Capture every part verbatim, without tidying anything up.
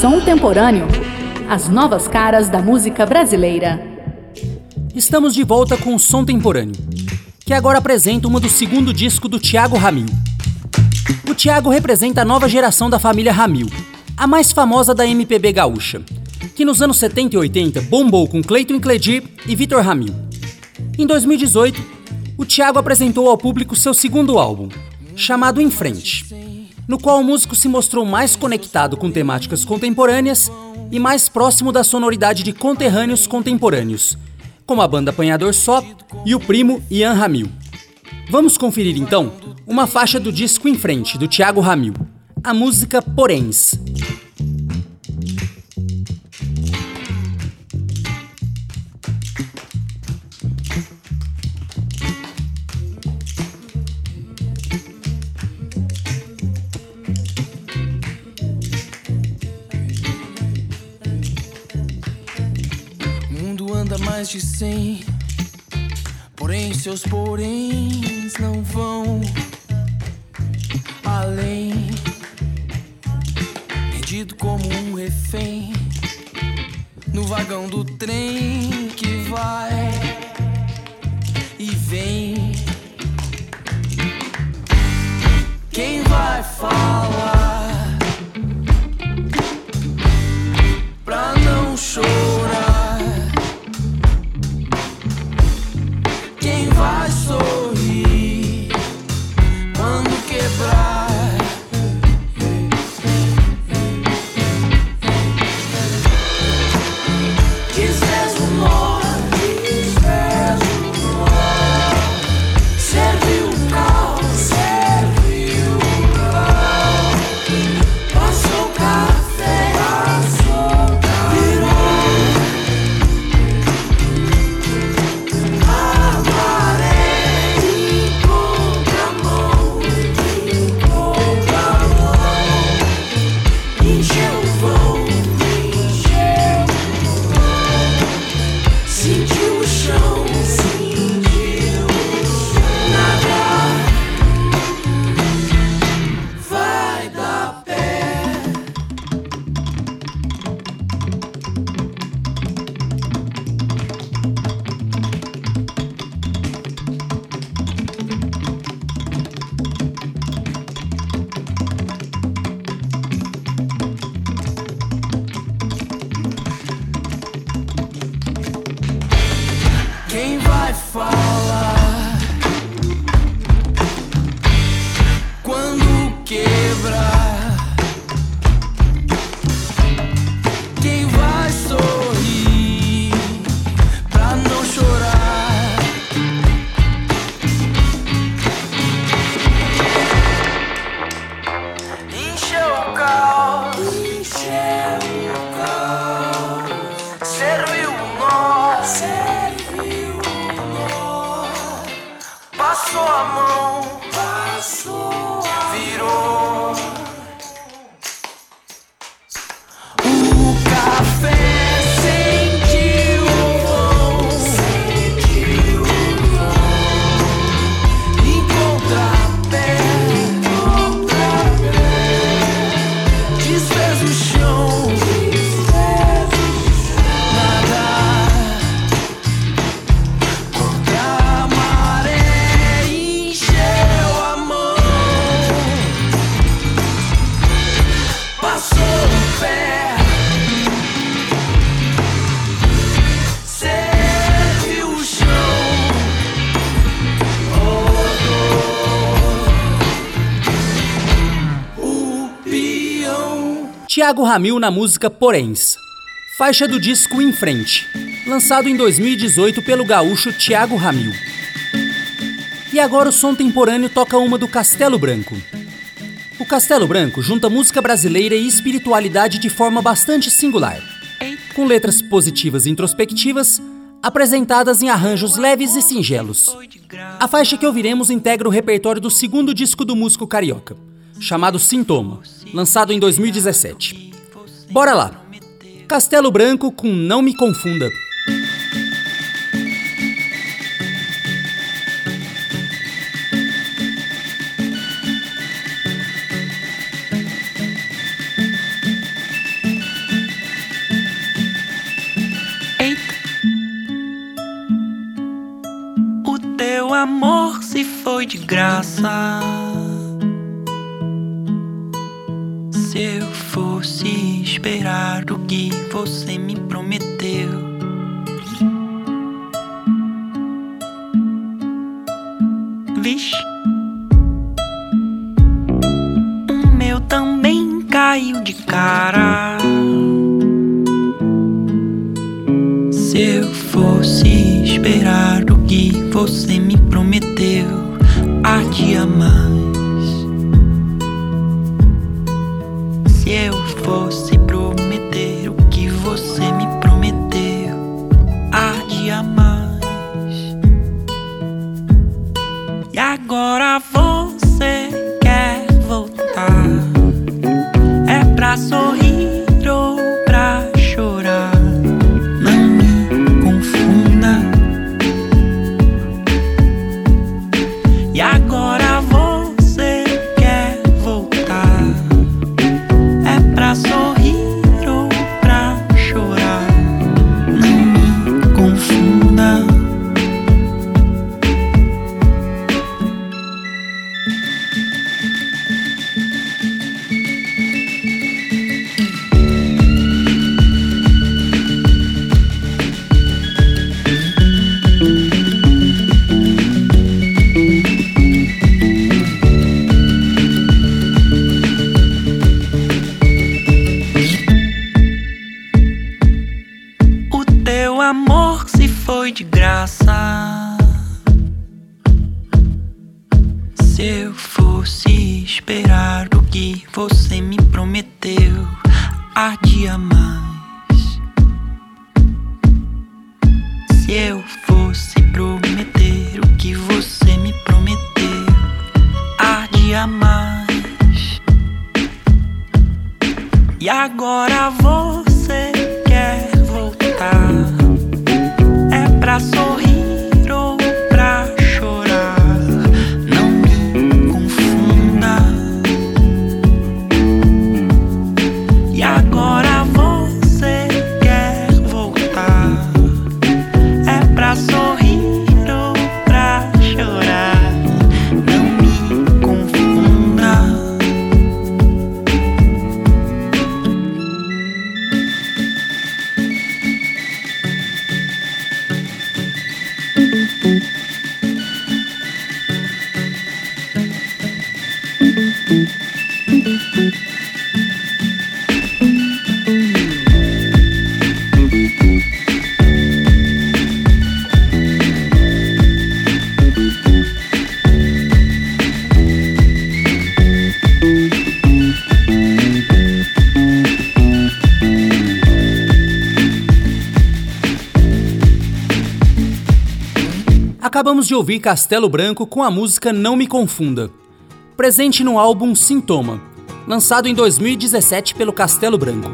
Som Temporâneo, as novas caras da música brasileira. Estamos de volta com o Som Temporâneo, que agora apresenta uma do segundo disco do Thiago Ramil. O Thiago representa a nova geração da família Ramil, a mais famosa da M P B gaúcha, que nos anos setenta e oitenta bombou com Cleiton Cledir e Vitor Ramil. Em dois mil e dezoito, o Thiago apresentou ao público seu segundo álbum, chamado Em Frente, no qual o músico se mostrou mais conectado com temáticas contemporâneas e mais próximo da sonoridade de conterrâneos contemporâneos, como a banda Apanhador Só e o primo Ian Ramil. Vamos conferir então uma faixa do disco Em Frente, do Thiago Ramil, a música Poréns. Anda mais de cem, porém seus poréns não vão além. Rendido como um refém no vagão do trem que vai e vem. Quem vai falar pra não chorar? Vai sorrir quando quebrar. Quiseres o nó, quiseres o nó. Serviu o cal, serviu o cal. Passou o café, passou o café. Virou falar quando quebrar. Quem vai sorrir pra não chorar? Encheu o caos, encheu o caos. Serviu o nó, serviu. Passou a mão, passou, virou o café, sentiu o vão, sentiu o vão. Encontra pé, encontra pé. Desfez o chão, desfez o chão. Nada contra a maré. Passou o pé, serviu o chão, rodou o peão. Thiago Ramil na música Poréns, faixa do disco Em Frente, lançado em dois mil e dezoito pelo gaúcho Thiago Ramil. E agora o Som Temporâneo toca uma do Castelo Branco. O Castelo Branco junta música brasileira e espiritualidade de forma bastante singular, com letras positivas e introspectivas, apresentadas em arranjos leves e singelos. A faixa que ouviremos integra o repertório do segundo disco do músico carioca, chamado Sintoma, lançado em dois mil e dezessete. Bora lá! Castelo Branco com Não Me Confunda. foi de graça. Se eu fosse esperar o que você me prometeu, vixe, o meu também caiu de cara. Se eu fosse esperar o que você me prometeu, ardia mais. Se eu fosse prometer o que você me prometeu, ardia mais. E agora você quer voltar? É pra sorrir ou pra chorar? Não me confunda. E agora você quer voltar? É pra sorrir ou pra chorar? Não me confunda. O amor se foi de graça. Se eu fosse esperar o que você me prometeu, ardia mais. Se eu fosse prometer o que você me prometeu, ardia mais. E agora você quer voltar? É pra sorrir ou pra chorar? Não me confunda. E agora você quer voltar? É pra sorrir ou pra chorar? Não me confunda. Acabamos de ouvir Castelo Branco com a música Não Me Confunda, presente no álbum Sintoma, lançado em dois mil e dezessete pelo Castelo Branco.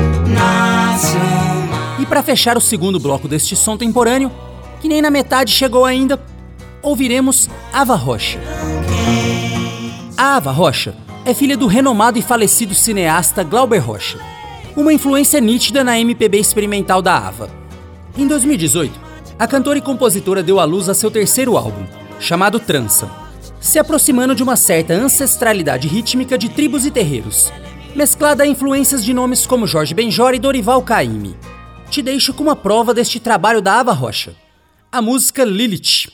E para fechar o segundo bloco deste som temporâneo, que nem na metade chegou ainda, ouviremos Ava Rocha. A Ava Rocha é filha do renomado e falecido cineasta Glauber Rocha, uma influência nítida na M P B experimental da Ava. Em dois mil e dezoito, a cantora e compositora deu à luz a seu terceiro álbum, chamado Trança, se aproximando de uma certa ancestralidade rítmica de tribos e terreiros, mesclada a influências de nomes como Jorge Benjor e Dorival Caymmi. Te deixo com uma prova deste trabalho da Ava Rocha, a música Lilith.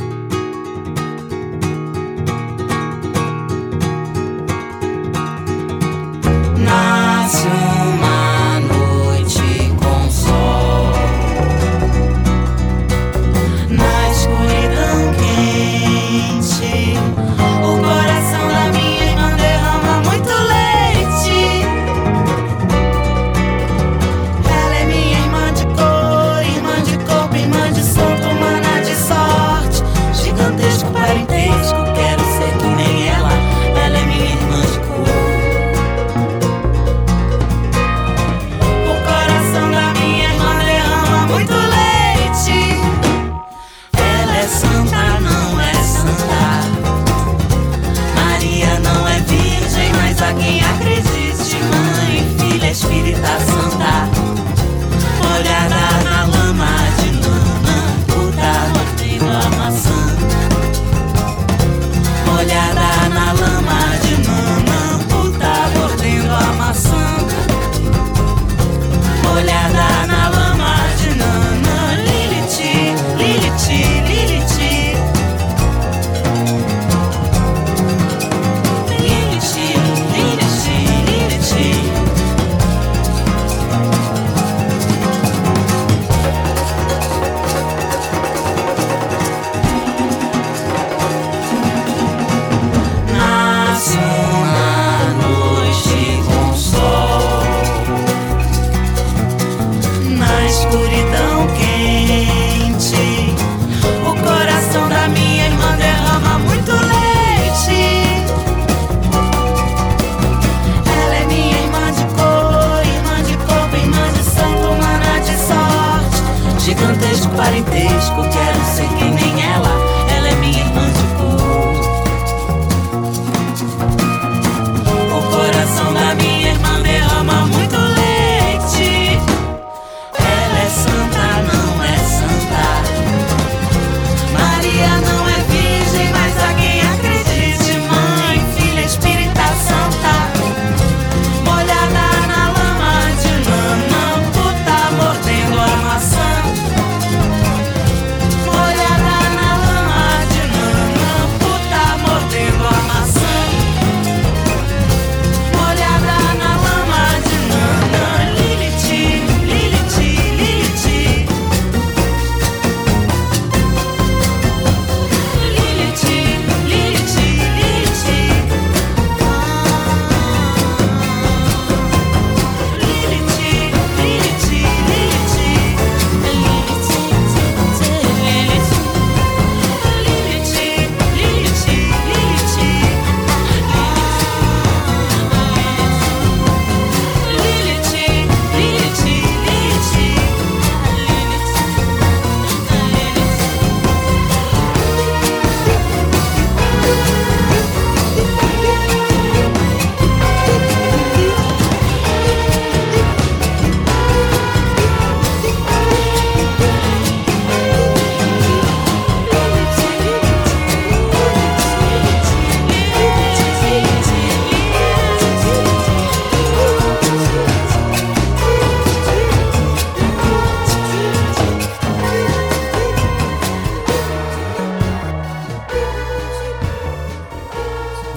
Nasce uma noite com sol, na escuridão quente, o coração da minha irmã derrama muito leite. Ela é minha irmã de cor, irmã de corpo, irmã de solto, mana de sorte, gigantesco parentesco, quero ser que nem ela. Ela é minha irmã de cor.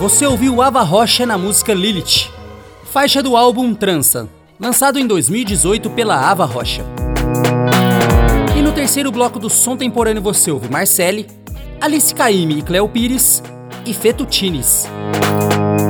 Você ouviu Ava Rocha na música Lilith, faixa do álbum Trança, lançado em dois mil e dezoito pela Ava Rocha. E no terceiro bloco do Som Temporâneo você ouve Marcele, Alice Caymmi e Cleo Pires e Fettuccines.